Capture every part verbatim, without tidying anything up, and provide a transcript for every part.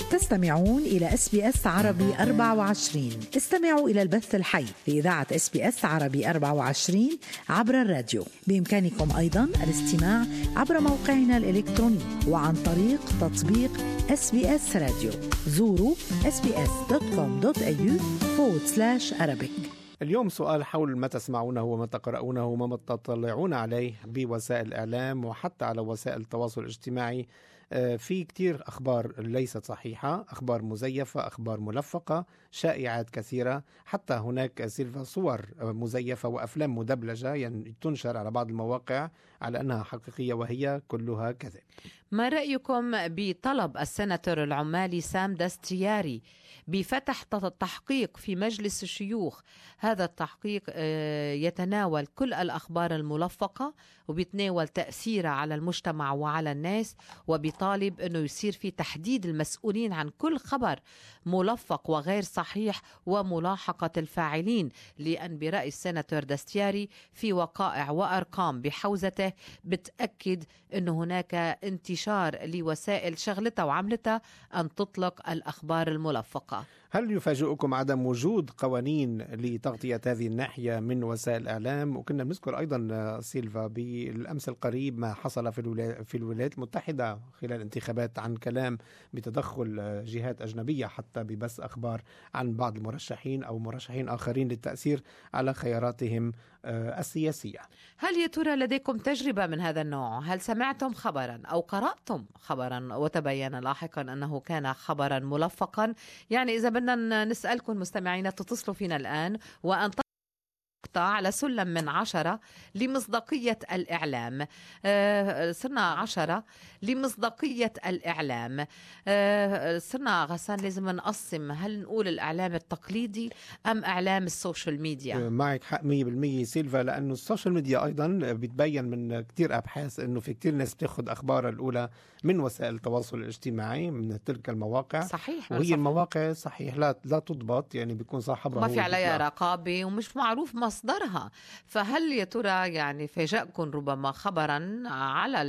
تستمعون إلى إس بي إس عربي أربعة وعشرين. استمعوا إلى البث الحي في إذاعة إس بي إس عربي أربعة وعشرين عبر الراديو. بإمكانكم أيضا الاستماع عبر موقعنا الإلكتروني وعن طريق تطبيق إس بي إس راديو. زوروا إس بي إس دوت كوم دوت إيه يو فورورد سلاش أرابيك. اليوم سؤال حول ما تسمعونه وما تقرؤونه وما تطلعون عليه بوسائل الإعلام وحتى على وسائل التواصل الاجتماعي. في كتير أخبار ليست صحيحة، أخبار مزيفة، أخبار ملفقة، شائعات كثيرة، حتى هناك سيلفا صور مزيفة وأفلام مدبلجة يعني تنشر على بعض المواقع على أنها حقيقية وهي كلها كذب. ما رأيكم بطلب السناتور العمالي سام داستياري بفتح تحقيق في مجلس الشيوخ؟ هذا التحقيق يتناول كل الأخبار الملفقة وبيتناول تأثيرها على المجتمع وعلى الناس، وبيطالب أنه يصير في تحديد المسؤولين عن كل خبر ملفق وغير صحيح وملاحقة الفاعلين، لأن برأي السناتور داستياري في وقائع وأرقام بحوزته بتأكد أن هناك انتشار لوسائل شغلتها وعملتها أن تطلق الأخبار الملفقة. هل يفاجئكم عدم وجود قوانين لتغطية هذه الناحية من وسائل الإعلام؟ وكنا بنذكر أيضا سيلفا بالأمس القريب ما حصل في في الولايات المتحدة خلال انتخابات عن كلام بتدخل جهات أجنبية حتى ببث أخبار عن بعض المرشحين أو مرشحين آخرين للتأثير على خياراتهم السياسية. هل يا ترى لديكم تجربة من هذا النوع؟ هل سمعتم خبرا أو قرأتم خبرا وتبين لاحقا أنه كان خبرا ملفقا؟ يعني إذا بدنا نسألكم مستمعين تتصلوا فينا الآن وأن على سلم من عشرة لمصداقية الإعلام. آه صرنا عشرة لمصداقية الإعلام. آه صرنا غسان لازم نقسم، هل نقول الإعلام التقليدي أم إعلام السوشيال ميديا؟ معك حق مية بالمية سيلفا، لأنه السوشيال ميديا أيضا بتبين من كتير أبحاث أنه في كتير ناس بتاخد أخبار الأولى من وسائل التواصل الاجتماعي من تلك المواقع. صحيح، وهي صحيح. المواقع صحيح لا لا تضبط، يعني بيكون صاحبها ما في عليها رقابة ومش معروف مصدرها. فهل يا ترى يعني فاجأكم ربما خبرا على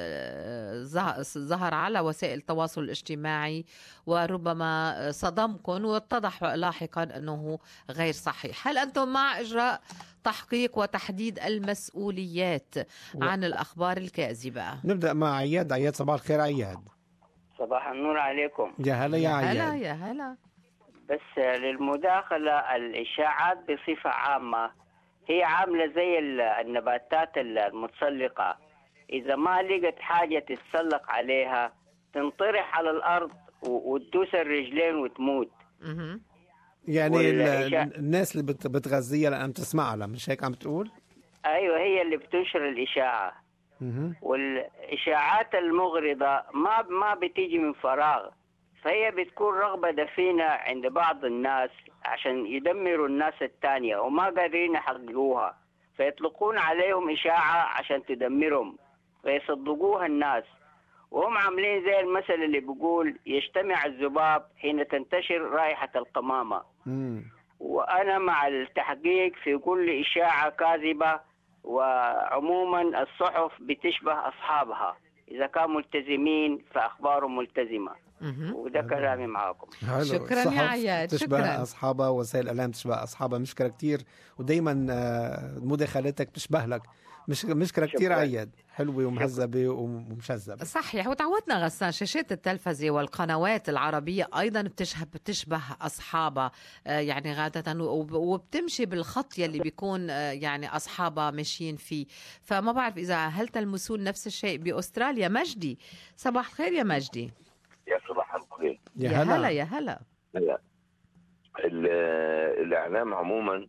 ظهر على وسائل التواصل الاجتماعي وربما صدمكم واتضح لاحقا أنه غير صحيح؟ هل أنتم مع إجراء تحقيق وتحديد المسؤوليات و... عن الأخبار الكاذبة؟ نبدأ مع عياد. عياد صباح الخير. عياد صباح النور عليكم. يا هلا يا عياد. هلا يا هلا. بس للمداخلة، الإشاعات بصفة عامة هي عاملة زي النباتات المتسلقة، إذا ما لقت حاجة تتسلق عليها تنطرح على الأرض وتدوس الرجلين وتموت. يعني الناس اللي بتغذيها لأن تسمعها، مش هيك عم تقول؟ أيوة، هي اللي بتنشر الإشاعة. والإشاعات المغرضة ما ما بتيجي من فراغ، فهي بتكون رغبة دفينة عند بعض الناس عشان يدمروا الناس التانية وما قادرين يحققوها، فيطلقون عليهم إشاعة عشان تدمرهم فيصدقوها الناس. وهم عاملين زي المثل اللي بيقول يجتمع الذباب حين تنتشر رائحة القمامة. مم. وأنا مع التحقيق في كل إشاعة كاذبة، وعموما الصحف بتشبه أصحابها، إذا كانوا ملتزمين فأخبارهم ملتزمة. وده كلامي معاكم. شكرا يا عياد. تشبه شكرا. أصحابها، وسائل الإعلام تشبه أصحابها. مشكرة كتير، ودايما مداخلاتك تشبه لك. مش مشكلة كتير عياد، حلوة ومهذبة ومشذبة. صحيح. وتعودنا غسان شاشات التلفزة والقنوات العربية أيضا بتشبه بتشبه أصحابها يعني غادة، وبتمشي بالخط يلي بيكون يعني أصحابها ماشيين فيه. فما بعرف إذا هل تلمسون نفس الشيء بأستراليا. مجدي صباح الخير يا مجدي. يا صباح الخير. يا هلا هلا يا هلا. هلا. الإعلام عموما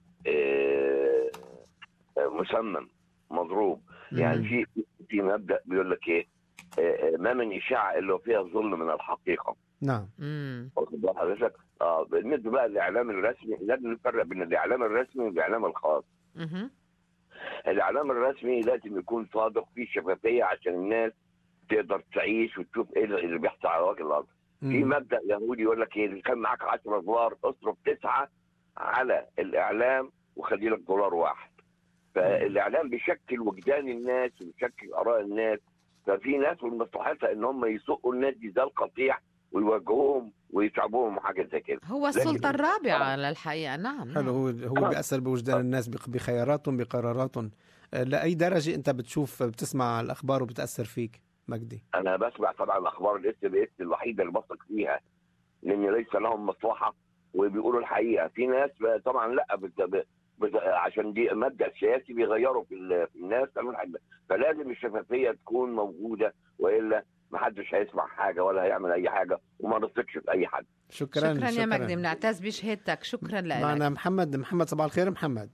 مسمم مضروب. يعني في في مبدأ بيقول لك ايه، ما من إشاعة الا فيها ظلم من الحقيقة. نعم. واخد بال حضرتك؟ اه بالنسبة بقى للإعلام الرسمي لازم نفرق بين الإعلام الرسمي والإعلام الخاص. امم الإعلام الرسمي لازم يكون صادق، فيه شفافية عشان الناس تقدر تعيش وتشوف ايه اللي بيحصل على وجه الأرض. في مبدأ يهودي يقول لك ايه، اللي كان معاك عشرة دولار اصرف تسعة على الإعلام وخلي لك دولار واحد. فالاعلام بيشكل وجدان الناس وبيشكل اراء الناس، ففي ناس من مصلحتها ان هم يسوقوا الناس دي زي القطيع ويوجهوهم ويتعبوهم وحاجه زي كده. هو السلطة الرابعة للحقيقة. نعم. حلو. هو هو بيأثر بوجدان الناس بخياراتهم بقراراتهم. لأي درجة أنت بتشوف بتسمع الأخبار وبتأثر فيك مجدي؟ انا بسمع طبعا الاخبار الاس بي اس الوحيده اللي بثق فيها، لان ليس لهم مصلحه وبيقولوا الحقيقه. في ناس طبعا لا بت... بت... عشان دي مبدا سياسي بيغيروا في, ال... في الناس، فلازم الشفافيه تكون موجوده، والا ما حدش هيسمع حاجه ولا هيعمل اي حاجه، وما نثقش في اي حد. شكرا شكرا يا مجدي، بنعتز بشهادتك. شكرا لك. معنا محمد. محمد صباح الخير. محمد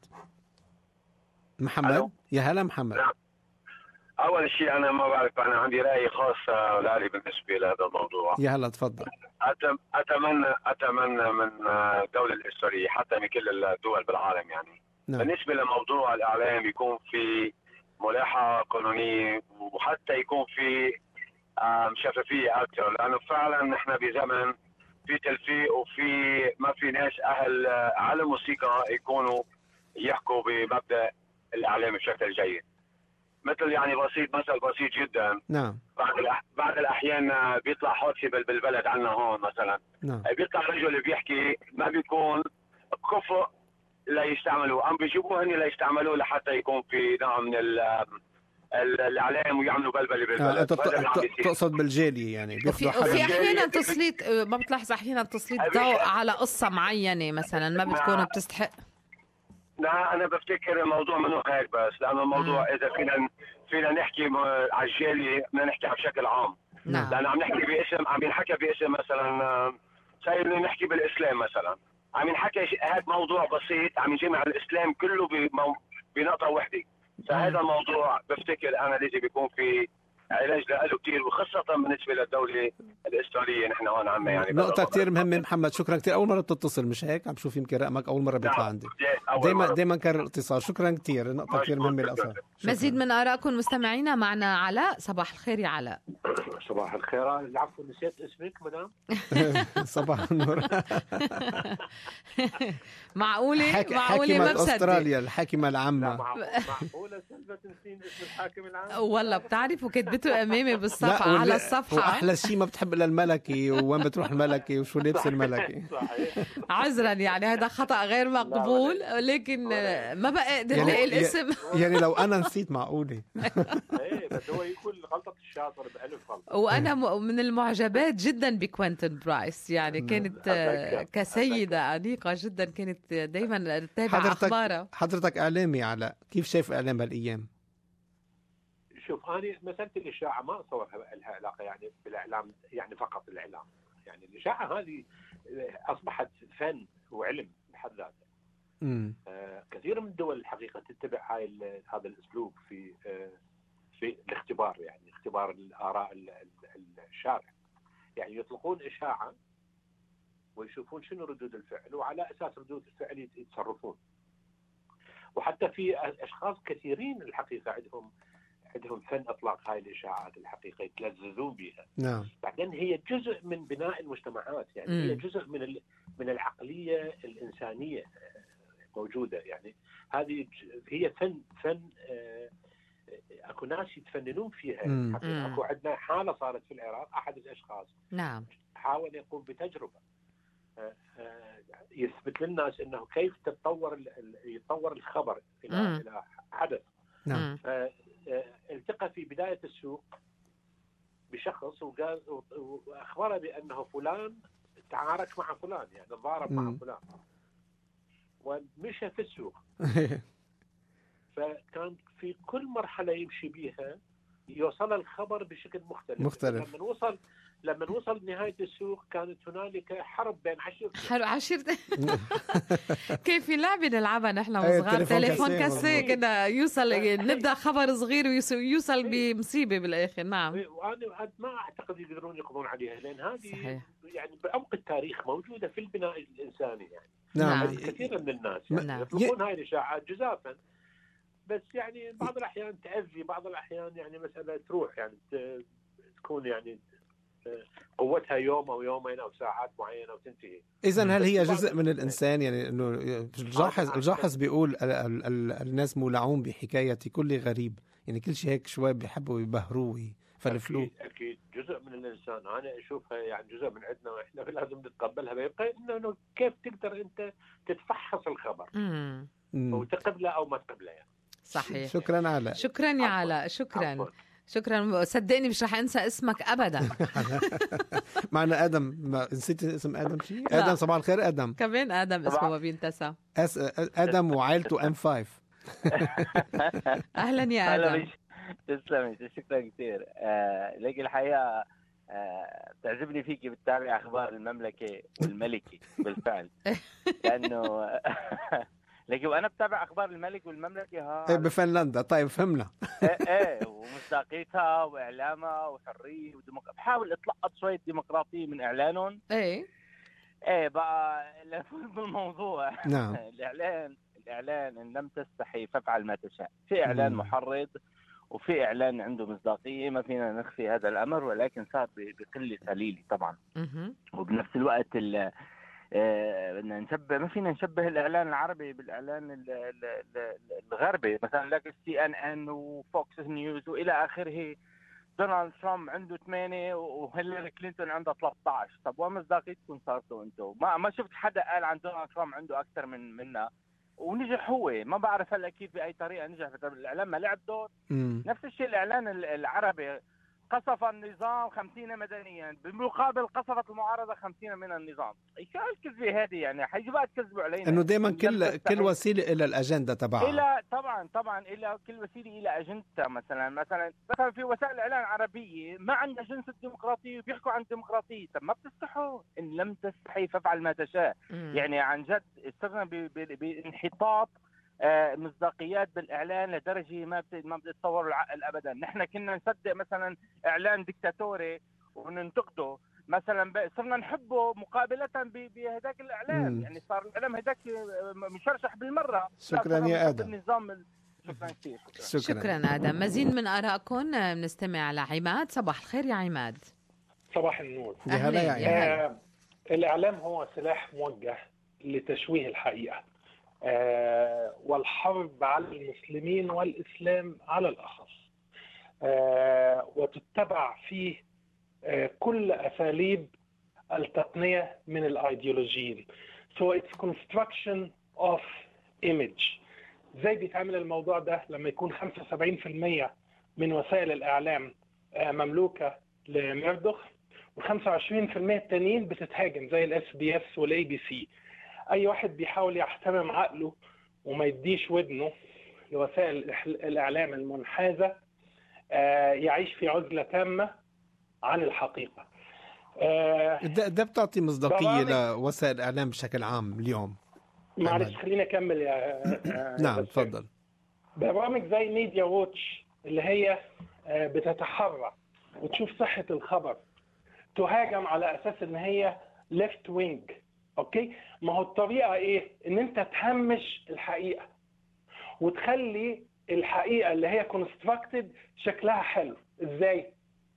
محمد ألو. يا هلا محمد. نعم. أول شيء أنا ما بعرف، أنا عندي رأي خاص لالي بالنسبة لهذا الموضوع. يا هلا تفضل. أتمنى أتمنى من الدولة الإسرائيلية حتى من كل الدول بالعالم يعني نعم. بالنسبة لموضوع الإعلام يكون في ملاحة قانونية، وحتى يكون في شفافية أكثر، لأنه فعلا نحن بزمن في تلفيق وفي ما في ناس أهل علم وثقة يكونوا يحكوا بمبدأ الإعلام بشكل جيد. مثل يعني بسيط، مثل بسيط جدا. نعم. بعض الأح... بعض الأحيان بيطلع حادثة بالبلد عنا هون مثلا. نعم. بيطلع رجل بيحكي ما بيكون كفء ليستعملوه، عم بيجيبوه هني ليستعملوه لحتى يكون في نوع من ال... الاعلام ويعملوا بلبله بالبلد. آه تقصد بالجيلي يعني وفي, وفي احيانا تسليط، ما بتلاحظ احيانا تسليط ضوء على قصه معينه مثلا ما بتكون بتستحق. لا انا بفتكر الموضوع منه هيك بس، لانه الموضوع مم. اذا فينا فينا نحكي على الجيلي بدنا نحكي بشكل عام. نعم. لان عم نحكي باسم، عم ينحكى باسم مثلا زي اللي نحكي بالاسلام مثلا، عم ينحكى هذا موضوع بسيط عم يجمع الاسلام كله بنقطه وحده. فهذا الموضوع بفتكر انا لازم يكون في علاج له كثير، وخاصه بالنسبه للدوله الاسرائيليه. نحن هون عنا يعني نقطه كثير مهمه. محمد شكرا كثير. اول مره بتتصل مش هيك؟ عم شوف يمكن رقمك اول مره بيطلع عندي. دائما دائما كرر الاتصال. شكرا كثير. نقطه كثير مهمه للاصل. مزيد من ارائكم مستمعينا. معنا علاء. صباح الخير يا علاء. صباح الخير. العفو نسيت اسمك مدام. صباح النور. معقوله حاك... معقوله ما بصدق. استراليا الحاكمه العامه. معقوله سلفة تنسين اسم الحاكم العام؟ والله بتعرفوا كتبته امامي بالصفحه على الصفحه. واحلى شيء ما بتحب الا الملكي، وين بتروح الملكي وشو لبس الملكي. عذرا يعني هذا خطا غير مقبول، لكن ما بقى اقدر الاقي الاسم. يعني لو انا نسيت معقوله. ايه بس هو يكون غلطه الشاطر بألف غلطه. وانا من المعجبات جدا بكوينتن برايس، يعني كانت كسيده انيقه جدا، كانت دائما تتابع اخبارها. حضرتك اعلامي علاء، كيف شايف اعلام هالايام؟ شوف أنا مسألة الإشاعة ما أصورها لها علاقة يعني بالإعلام، يعني فقط الإعلام. يعني الإشاعة هذه أصبحت فن وعلم بحد ذاته. آه كثير من الدول الحقيقة تتبع هاي هذا الأسلوب في آه في الاختبار، يعني اختبار الآراء الشارع. يعني يطلقون إشاعة ويشوفون شنو ردود الفعل، وعلى أساس ردود الفعل يتصرفون. وحتى في أشخاص كثيرين الحقيقة عندهم عندهم فن اطلاق هاي الاشاعات الحقيقه، يتلذذون بها. نعم. بعدين هي جزء من بناء المجتمعات، يعني م. هي جزء من من العقليه الانسانيه موجوده. يعني هذه هي فن فن اكو ناس يتفننون فيها. اكو عندنا حاله صارت في العراق، احد الاشخاص نعم حاول يقوم بتجربه يثبت للناس انه كيف تتطور يتطور الخبر الى م. الى حدث. نعم. التقى في بداية السوق بشخص وقال وأخبره بأنه فلان تعارك مع فلان، يعني ضارب مع فلان، ومشى في السوق. فكان في كل مرحلة يمشي بيها يوصل الخبر بشكل مختلف. مختلف. لما وصل لما وصل نهاية السوق كانت هنالك حرب بين عشيرتين. حرب عشيرتين. كيف في لعبة نلعبها نحن وصغار، تليفون كاسيه كده يوصل نبدأ خبر صغير ويوصل بمصيبة بالآخر. نعم. وأنا ما أعتقد يقدرون يقضون عليها، لأن هذه يعني بعمق التاريخ موجودة في البناء الإنساني. يعني نعم. كثير من الناس يعني يطلقون هاي الإشاعات جزافا، بس يعني بعض الأحيان تأذي، بعض الأحيان يعني مسألة تروح يعني تكون يعني قوتها يوم أو يومين أو ساعات معينة وتنتهي. إذن هل هي جزء من الإنسان؟ يعني إنه الجاحظ الجاحظ بيقول ال ال ال الناس مولعون بحكاية كل غريب، يعني كل شيء هيك شوي بيحبوا يبهروه فالفلو أكيد, اكيد جزء من الانسان، انا اشوفها يعني جزء من عندنا واحنا لازم نتقبلها. بيبقى انه كيف تقدر انت تتفحص الخبر مم. وتقبله او ما تقبله يعني. صحيح. شكرا علاء. شكرا يا علاء، شكرا عفواً. شكرا. صدقني مش رح انسى اسمك ابدا. معنا ادم، ما نسيت اسم ادم شيء؟ لا. ادم صباح الخير. ادم كمان ادم اسمه ما بينتسى. أس... ادم وعائلته ام خمسة. اهلا يا ادم. تسلمي، شكرا كثير. آه لكن الحقيقه آه تعجبني فيكي بتتابعي اخبار المملكه والملكه بالفعل، لانه لكن وانا بتابع اخبار الملك والمملكه ها بفنلندا. طيب فهمنا. ايه ايه ومصداقيتها واعلامها وحريه وديمقراطيه، بحاول اتلقط شويه ديمقراطيه من اعلانهم. ايه ايه بقى لنفوز بالموضوع. نعم. الاعلان الاعلان ان لم تستحي فافعل ما تشاء، في اعلان محرض وفي اعلان عنده مصداقيه، ما فينا نخفي هذا الامر، ولكن صار بقله قليله طبعا. وبنفس الوقت ال بدنا نشبه، ما فينا نشبه الاعلان العربي بالاعلان الغربي، مثلا لك سي ان ان وفوكس نيوز والى اخره. دونالد ترامب عنده ثمانية وهيلاري كلينتون عندها ثلاثة عشر. طب وين مصداقيتكم صارتوا انتم؟ ما ما شفت حدا قال عن دونالد ترامب عنده اكثر من منا ونجح هو. ما بعرف هلا كيف باي طريقه نجح. الاعلام ما لعب دور. مم. نفس الشيء الاعلان العربي، قصف النظام خمسين مدنيا، بالمقابل قصفت المعارضه خمسين من النظام. شو الكذبه هذه يعني؟ حيجي بقى تكذبوا علينا انه دائما كل كل وسيله الى الاجنده تبعها. الى طبعا طبعا الى كل وسيله الى اجندتها. مثلا مثلا مثلا في وسائل الاعلام العربيه ما عندها جنس الديمقراطيه وبيحكوا عن الديمقراطيه. طب ما بتستحوا؟ ان لم تستحي فافعل ما تشاء. مم. يعني عن جد صرنا بانحطاط آه مصداقيات بالاعلان لدرجه ما ما بتتصوروا العقل ابدا. نحن كنا نصدق مثلا اعلان ديكتاتوري وننتقده، مثلا صرنا نحبه مقابله بهداك الاعلام. مم. يعني صار الاعلام هداك مشرشح بالمره. شكرا يا ادم. النظام. شكرا كثير. شكرا. شكرا ادم. مزيد من ارائكم بنستمع على عماد. صباح الخير يا عماد. صباح النور. يا هلا يا عماد. آه الاعلام هو سلاح موجه لتشويه الحقيقه، آه والحرب على المسلمين والإسلام على الأخص، آه وتتبع فيه آه كل أساليب التقنية من الأيديولوجيين. so it's construction of image. زي بيتعمل الموضوع ده لما يكون خمسة وسبعين بالمئة من وسائل الإعلام آه مملوكة لميردوخ، وخمسة وعشرين بالمئة التانيين بتتهاجم زي الاس بي اس والاي بي سي. اي واحد بيحاول يحترم عقله وما يديش ودنه لوسائل الاعلام المنحازه يعيش في عزله تامه عن الحقيقه. ده, ده بتعطي مصداقيه لوسائل الاعلام بشكل عام اليوم. معلش خليني اكمل يا نعم تفضل. برامج زي ميديا ووتش اللي هي بتتحرى وتشوف صحه الخبر تهاجم على اساس ان هي ليفت وينج. اوكي، ما هو الطريقه ايه؟ ان انت تهمش الحقيقه وتخلي الحقيقه اللي هي كونستراكتد شكلها حلو. ازاي؟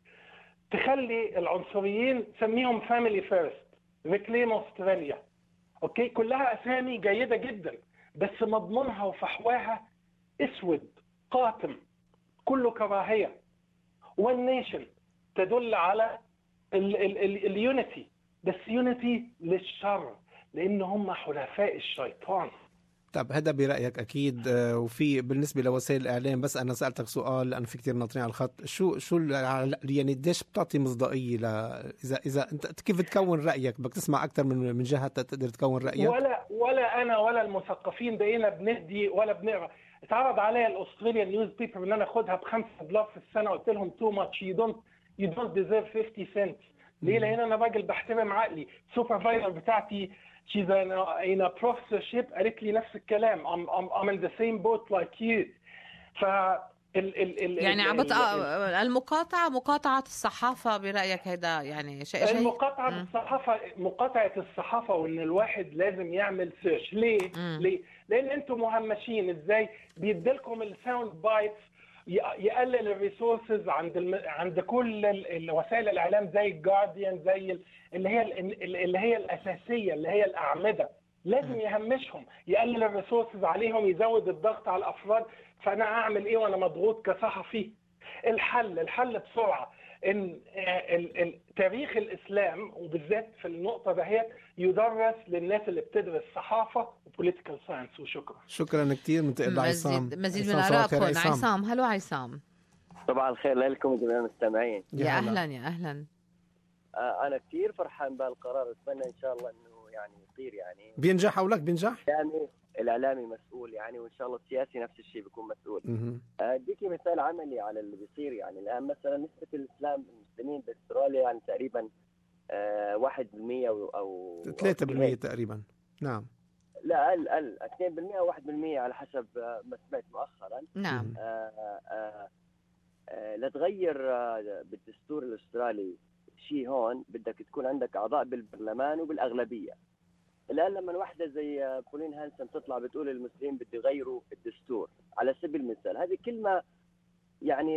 تخلي العنصريين سميهم فاميلي فيرست، ريكليم استراليا. اوكي، كلها اسامي جيده جدا بس مضمونها وفحواها اسود قاتم كله كراهيه. وان نيشن تدل على اليونيتي، بس يونيتي للشر لان هم حلفاء الشيطان. طب هذا برأيك أكيد. وفي بالنسبة لوسائل الإعلام، بس أنا سألتك سؤال لأن في كتير ناطرين على الخط، شو شو يعني قديش بتعطي مصداقية ل إذا إذا أنت كيف تكون رأيك؟ بدك تسمع أكثر من من جهة تقدر تكون رأيك؟ ولا ولا أنا ولا المثقفين بقينا بندي ولا بنقرا. اتعرض عليا الأستراليان نيوز بيبر إن أنا أخدها بخمسة دولار في السنة، قلت لهم تو ماتش، يو دونت يو دونت ديزيرف خمسين سنت. ليه؟ لأن أنا راجل بحترم عقلي. سوبرفايزر بتاعتي she's in a, in a professorship قالت لي نفس الكلام. I'm, I'm, I'm in the same boat like you. ف ال ال ال يعني عم المقاطعة مقاطعة الصحافة برأيك هذا يعني شيء شيء المقاطعة م. الصحافة مقاطعة الصحافة وإن الواحد لازم يعمل سيرش. ليه؟ م. ليه؟ لأن أنتم مهمشين. إزاي؟ بيدلكم الساوند بايتس، يقلل الريسورسز عند الم... عند كل الوسائل الاعلام زي الجارديان، زي اللي هي اللي هي الاساسيه اللي هي الاعمده، لازم يهمشهم، يقلل الريسورسز عليهم، يزود الضغط على الافراد. فانا اعمل ايه وانا مضغوط كصحفي؟ الحل الحل بسرعه ان تاريخ الاسلام وبالذات في النقطه دهيت يدرس للناس اللي بتدرس صحافه وبوليتيكال ساينس. وشكرا. شكرا كثير. منتقد عصام. مزيد مزيد من ارائكم. عصام. هلو عصام. طبعا الخير لكم جميع المستمعين. يا اهلا يا اهلا. آه انا كثير فرحان بهالقرار، اتمنى ان شاء الله انه يعني يصير يعني بينجح او لك بينجح. يعني الاعلامي مسؤول يعني، وان شاء الله السياسي نفس الشيء بيكون مسؤول. اديكي مثال عملي على اللي بيصير. يعني الان مثلا نسبه الاسلام المسلمين باستراليا يعني تقريبا آه واحد بالمئة او ثلاثة بالمئة تقريبا. نعم. لا اقل اقل اثنين بالمئة او واحد بالمئة على حسب ما سمعت مؤخرا. نعم. آه آه آه لتغير آه بالدستور الاسترالي شيء هون بدك تكون عندك اعضاء بالبرلمان وبالاغلبيه. الان لما واحده زي بولين هانسون تطلع بتقول المسلمين بده يغيروا الدستور على سبيل المثال، هذه كلمه يعني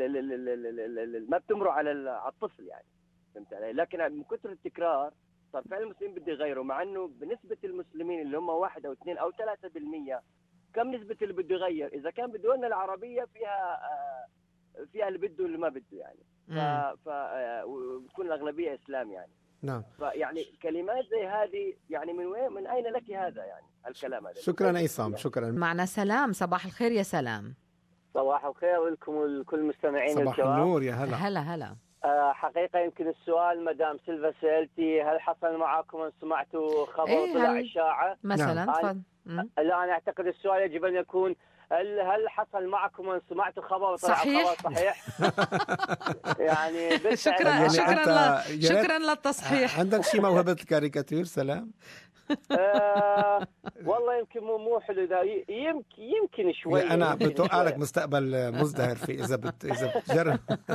ما بتمر على الطفل يعني، فهمت علي؟ لكن من كثر التكرار صار فعلا المسلمين بده يغيروا، مع انه بنسبه المسلمين اللي هم واحد او اثنين او ثلاثة بالمئة كم نسبه اللي بده يغير؟ اذا كان بده لنا العربيه فيها فيها اللي بده واللي ما بده يعني. ف ف وبتكون الاغلبيه اسلام يعني. نعم. فيعني كلمات زي هذه يعني من وين من اين لك هذا يعني الكلام هذا؟ شكرا عصام. شكرا. معنا سلام. صباح الخير يا سلام. صباح الخير لكم ولكل المستمعين صباح الكرام. النور يا هلا. هلا هلا. آه حقيقه يمكن السؤال مدام سيلفا سالتي هل حصل معكم ان سمعتوا خبر إيه طلع اشاعه مثلا؟ تفضل. لا انا اعتقد السؤال يجب ان يكون هل هل حصل معكم ان سمعتوا خبر طلع صحيح؟ خبر صحيح؟ يعني شكرا يعني شكرا ل... شكرا للتصحيح. عندك شيء موهبه الكاريكاتير سلام؟ آه والله يمكن مو مو حلو ذا، يمكن يمكن شوي. انا بتوقع لك مستقبل مزدهر في اذا بت اذا بتجرب.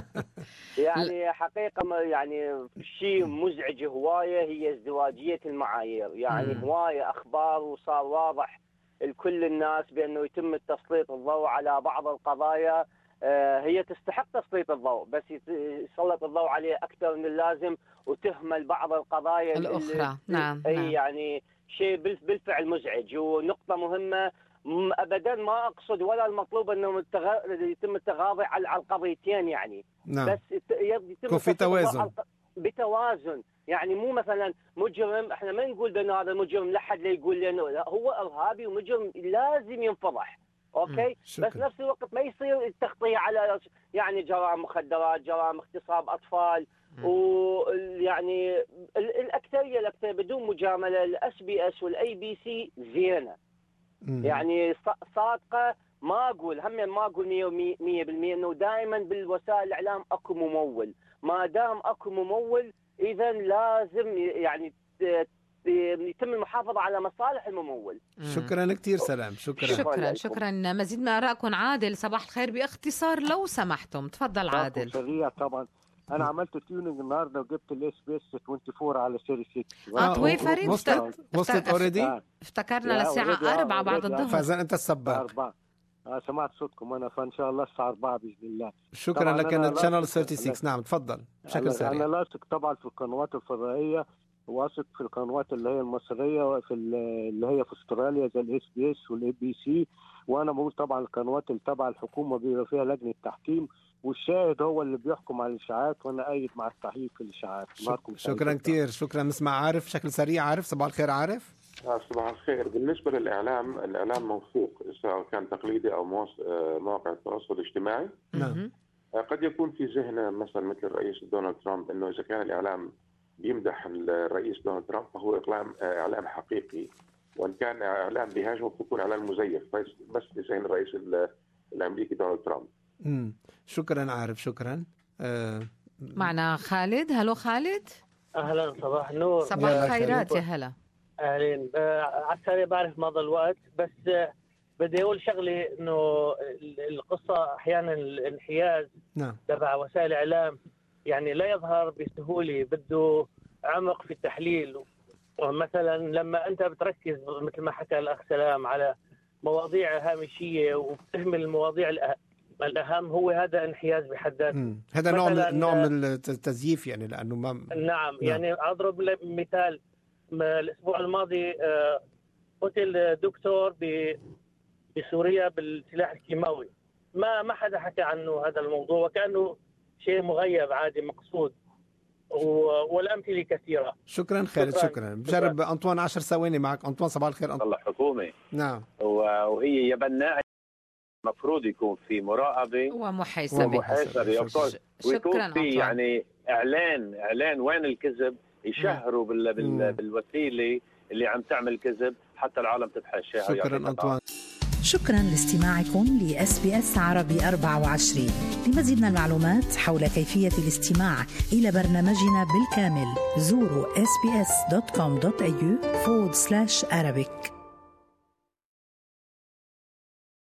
يعني حقيقه يعني شيء مزعج هوايه هي ازدواجيه المعايير، يعني م. هوايه اخبار وصار واضح لكل الناس بانه يتم تسليط الضوء على بعض القضايا آه هي تستحق تسليط الضوء، بس يسلط الضوء عليه اكثر من اللازم وتهمل بعض القضايا الاخرى. نعم. اي نعم. يعني شيء بالفعل مزعج. ونقطه مهمه ابدا ما اقصد ولا المطلوب انه يتم التغاضي على القضيتين يعني. نعم. بس يتم في توازن بتوازن يعني. مو مثلا مجرم احنا ما نقول بانه هذا مجرم لحد لا يقول لانه هو ارهابي ومجرم لازم ينفضح اوكي. بس نفس الوقت ما يصير التغطيه على يعني جرائم مخدرات، جرائم اغتصاب اطفال، ويعني الاكثريه الاكثر بدون مجامله الاس بي اس والاي بي سي زينه يعني صادقه. ما اقول هم ما اقول مية بالمية انه دائما بالوسائل الاعلام اكو ممول، ما دام اكو ممول اذا لازم يعني يتم المحافظه على مصالح الممول. شكرا كثير سلام. شكرا شكرا شكرا. مزيد من ارائكم. عادل صباح الخير باختصار لو سمحتم. تفضل عادل. سريع طبعا. انا عملت تيونينج النهارده وجبت الاس بي اس أربعة وعشرين على سيري ستة. اه طوي فريد وصلت اوريدي. افتكرنا للساعه أربعة بعد الظهر. فاذا انت السباق. أربعة. آه سمعت صوتكم انا، فان شاء الله الساعه أربعة باذن الله. شكرا لك. الشانل ستة وثلاثين. نعم تفضل بشكل سريع. انا لاثق طبعا في القنوات الفضائيه، واثق في القنوات اللي هي المصريه في اللي هي في استراليا زي الاس بي اس والاي بي سي. وانا بقول طبعا القنوات اللي تبع الحكومه بيبقى فيها لجنه تحكيم، والشاهد هو اللي بيحكم على الاشاعات، وانا ايد مع التحقيق في الاشاعات. شكرا كثير. شكرا. نسمع عارف بشكل سريع. عارف صباح الخير. عارف صباح الخير. بالنسبه للاعلام، الاعلام موثوق سواء كان تقليدي او مواقع التواصل الاجتماعي. نعم. قد يكون في ذهن مثلا مثل الرئيس دونالد ترامب انه اذا كان الاعلام بيمدح الرئيس دونالد ترامب فهو اعلام اعلام حقيقي، وان كان اعلام بيهاجمه فيكون اعلام مزيف بس بس بذهن الرئيس الامريكي دونالد ترامب. امم شكرا عارف. شكرا. آه. معنا خالد. هلو خالد. اهلا صباح النور. صباح الخيرات يا هلا. اهلين. على السريع بعرف مضى الوقت، بس بدي اقول شغله انه القصه احيانا الانحياز نعم تبع وسائل الاعلام يعني لا يظهر بسهوله، بده عمق في التحليل. ومثلا لما انت بتركز مثل ما حكى الاخ سلام على مواضيع هامشيه وبتهمل المواضيع الاهم، هو هذا انحياز بحد ذاته. هذا نوع من نوع من التزييف يعني، لانه ما نعم, نعم. يعني اضرب مثال. الاسبوع الماضي قتل دكتور بسوريا بالسلاح الكيماوي ما ما حدا حكى عنه هذا الموضوع، وكأنه شيء مغيب عادي مقصود، والأمثلة كثيرة. شكرا خالد، شكرا. بجرب أنطوان عشر ثواني معك. أنطوان صباح الخير. أنطوان الله حكومي. نعم. وهي يبنى المفروض يكون في مراقبة ومحاسبة ومحاسبة ويكون في يعني إعلان إعلان وين الكذب، يشهروا بال بال بالوسيلة اللي عم تعمل كذب حتى العالم تتحاشاها. شكرا أنطوان. شكرا لاستماعكم لإس بي إس عربي أربعة وعشرين. لمزيد من المعلومات حول كيفية الاستماع إلى برنامجنا بالكامل زوروا إس بي إس دوت كوم دوت إيه يو forward slash Arabic.